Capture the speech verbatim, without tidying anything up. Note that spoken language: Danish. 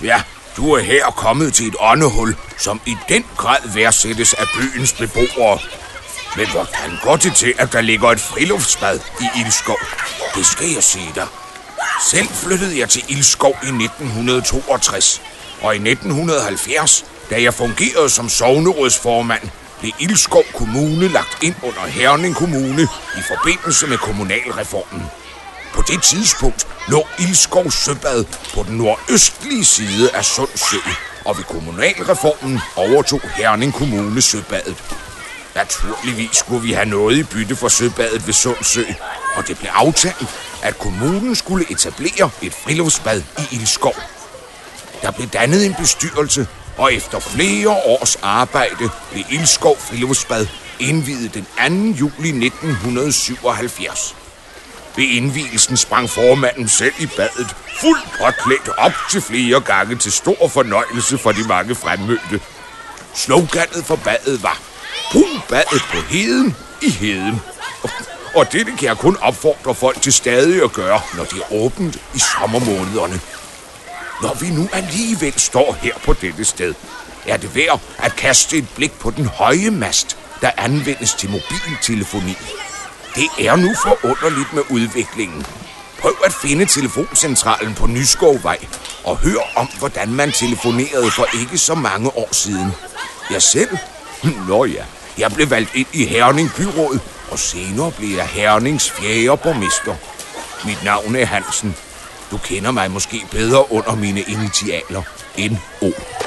Ja, du er her kommet til et åndehul, som i den grad værdsættes af byens beboere. Men hvordan går det til, at der ligger et friluftsbad i Ilskov? Det skal jeg sige dig. Selv flyttede jeg til Ilskov i nitten toogtres, og i nitten halvfjerds, da jeg fungerede som sognerådsformand, blev Ilskov Kommune lagt ind under Herning Kommune i forbindelse med kommunalreformen. På det tidspunkt lå Ilskov Søbad på den nordøstlige side af Sundsø, og ved kommunalreformen overtog Herning Kommune Søbadet. Naturligvis skulle vi have noget i bytte for Søbadet ved Sundsø, og det blev aftalt, at kommunen skulle etablere et friluftsbad i Ilskov. Der blev dannet en bestyrelse, og efter flere års arbejde blev Ilskov Friluftsbad indviet den anden juli nitten syvoghalvfjerds. Ved indvielsen sprang formanden selv i badet, fuldt påklædt op til flere gange til stor fornøjelse for de mange fremmødte. Sloganet for badet var: brug badet på heden i heden. Og dette kan jeg kun opfordre folk til stadig at gøre, når de er åbent i sommermånederne. Når vi nu alligevel står her på dette sted, er det værd at kaste et blik på den høje mast, der anvendes til mobiltelefoni. Det er nu forunderligt med udviklingen. Prøv at finde telefoncentralen på Nyskovvej og hør om, hvordan man telefonerede for ikke så mange år siden. Jeg selv? Nå ja, jeg blev valgt ind i Herning Byråd, og senere blev jeg Hernings fjerde borgmester. Mit navn er Hansen. Du kender mig måske bedre under mine initialer. N O